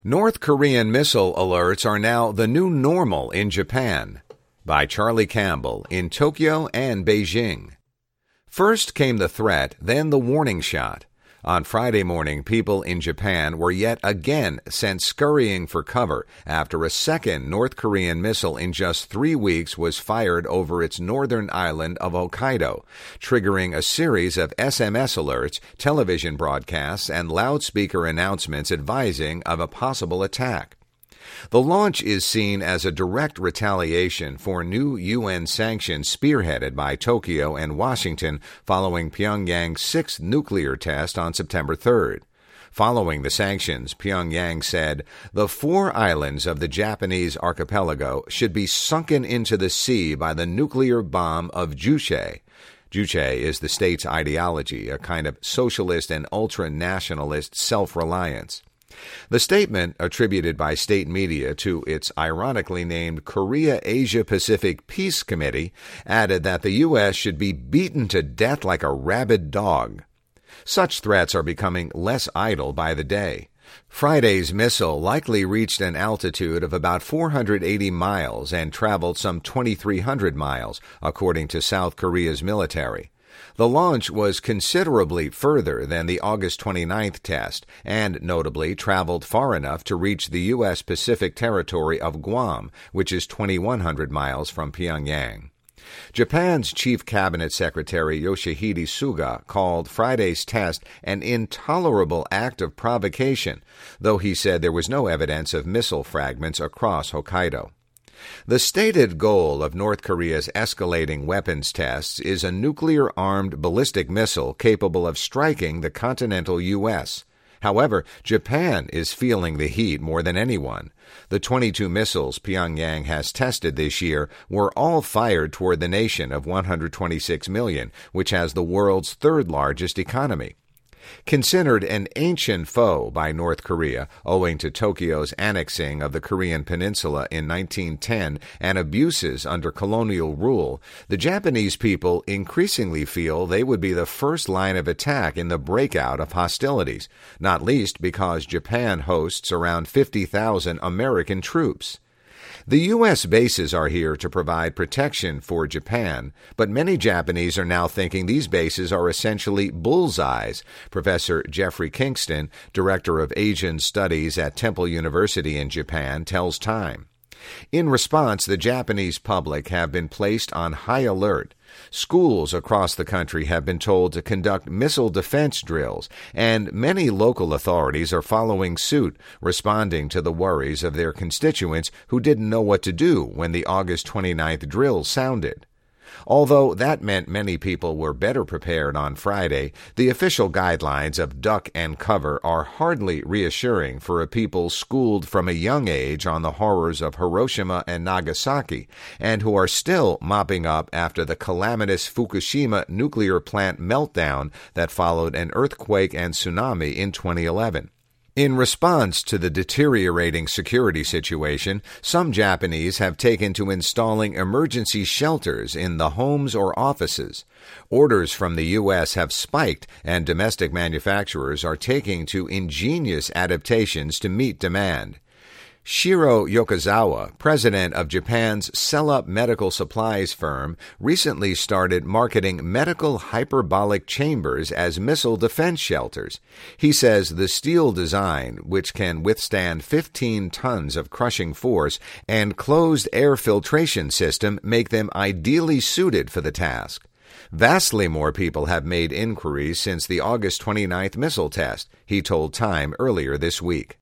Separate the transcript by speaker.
Speaker 1: North Korean missile alerts are now the new normal in Japan. By Charlie Campbell in Tokyo and Beijing. First came the threat, then the warning shot. On Friday morning, people in Japan were yet again sent scurrying for cover after a second North Korean missile in just 3 weeks was fired over its northern island of Hokkaido, triggering a series of SMS alerts, television broadcasts, and loudspeaker announcements advising of a possible attack. The launch is seen as a direct retaliation for new UN sanctions spearheaded by Tokyo and Washington following Pyongyang's sixth nuclear test on September 3rd. Following the sanctions, Pyongyang said the 4 islands of the Japanese archipelago should be sunken into the sea by the nuclear bomb of Juche. Juche is the state's ideology, a kind of socialist and ultra-nationalist self-reliance. The statement, attributed by state media to its ironically named Korea-Asia-Pacific Peace Committee, added that the U.S. should be beaten to death like a rabid dog. Such threats are becoming less idle by the day. Friday's missile likely reached an altitude of about 480 miles and traveled some 2,300 miles, according to South Korea's military. The launch was considerably further than the August 29th test and, notably, traveled far enough to reach the U.S. Pacific territory of Guam, which is 2,100 miles from Pyongyang. Japan's Chief Cabinet Secretary Yoshihide Suga called Friday's test an intolerable act of provocation, though he said there was no evidence of missile fragments across Hokkaido. The stated goal of North Korea's escalating weapons tests is a nuclear-armed ballistic missile capable of striking the continental U.S. However, Japan is feeling the heat more than anyone. The 22 missiles Pyongyang has tested this year were all fired toward the nation of 126 million, which has the world's third-largest economy. Considered an ancient foe by North Korea owing to Tokyo's annexing of the Korean peninsula in 1910 and abuses under colonial rule, the Japanese people increasingly feel they would be the first line of attack in the breakout of hostilities, not least because Japan hosts around 50,000 American troops. The U.S. bases are here to provide protection for Japan, but many Japanese are now thinking these bases are essentially bullseyes. Professor Jeffrey Kingston, director of Asian Studies at Temple University in Japan, tells Time. In response, the Japanese public have been placed on high alert. Schools across the country have been told to conduct missile defense drills, and many local authorities are following suit, responding to the worries of their constituents who didn't know what to do when the August 29th drill sounded. Although that meant many people were better prepared on Friday, the official guidelines of duck and cover are hardly reassuring for a people schooled from a young age on the horrors of Hiroshima and Nagasaki, and who are still mopping up after the calamitous Fukushima nuclear plant meltdown that followed an earthquake and tsunami in 2011. In response to the deteriorating security situation, some Japanese have taken to installing emergency shelters in the homes or offices. Orders from the U.S. have spiked, and domestic manufacturers are taking to ingenious adaptations to meet demand. Shiro Yokozawa, president of Japan's Cellup medical supplies firm, recently started marketing medical hyperbolic chambers as missile defense shelters. He says the steel design, which can withstand 15 tons of crushing force, and closed air filtration system make them ideally suited for the task. Vastly more people have made inquiries since the August 29th missile test, he told Time earlier this week.